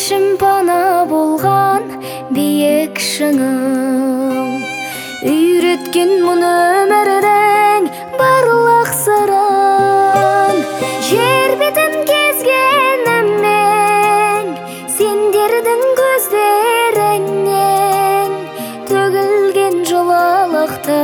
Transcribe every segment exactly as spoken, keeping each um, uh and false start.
Ишим пана болган бийик шыңым, үйрөткөн муну өмүрдүн барлык сырын. Жер бетин кезгеним мен сендердин көздөрүнөн төгүлгөн жылалыкты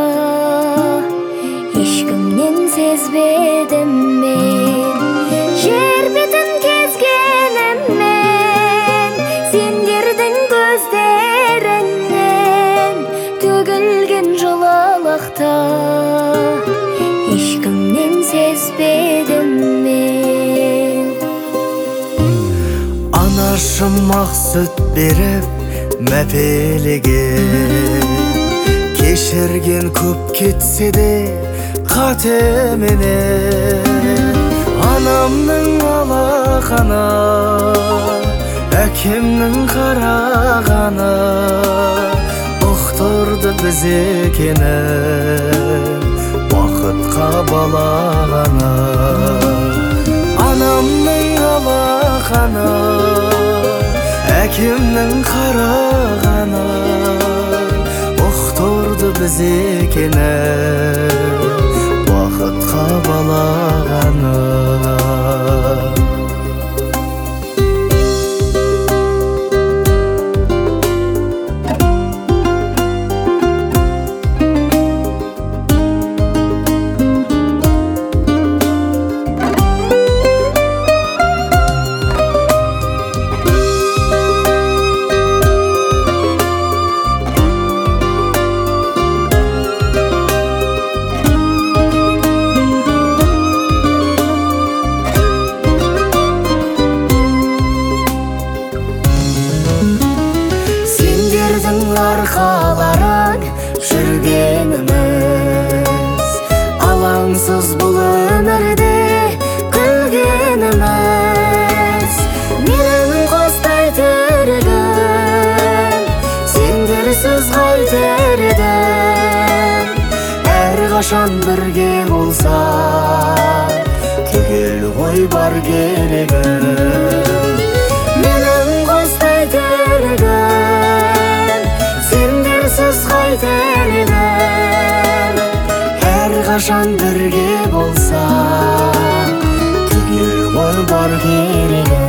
эч кимден сезбедим мен. Жер бетин кезгеним мен сендердин көздөрүнөн төгүлгөн жылалыкты эч кимден сезбедим мен. Анашым ак сүт берип мәпелеге, кешірген көп кетсе де кате менен. Анамның алақаны, әкемнің қарағаны ұқтырды біз екенін уақытқа балағаны. Анамның алақаны, әкемнің қарағаны ұқтырды біз екенін уақытқа балағаны. Арқаларын жүргеніміз, алаңсыз бұл өмірде күлгеніміз. Менің қостай тірегім, сендерсіз қайтер едім. Әрқашан бірге болса түгел ғой бар керегім. Менің қостай тірегім, сендерсіз қайтер едім. Әрқашан бірге болса түгел ғой бар керегім.